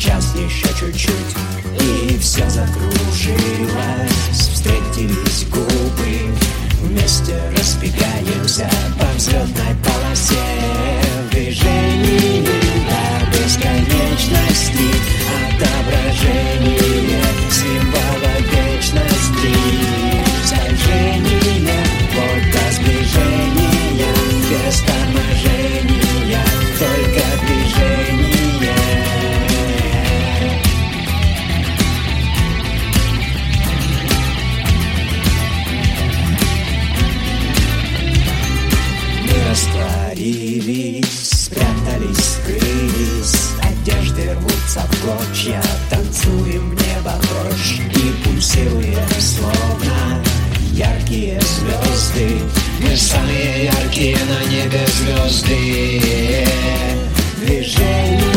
сейчас еще чуть-чуть, и все закружилось. Встретились губы, вместе разбегаемся по взлетной полосе. Движение до бесконечности, отображение символа вечности. Сожжение, будто сближение, без торможения, только движение. Мы растворились, спрятались, скрылись, одежды рвутся в клочья, танцуем в небо прочь и пульсируем, словно яркие звезды. Мы самые яркие на небе звезды. Движение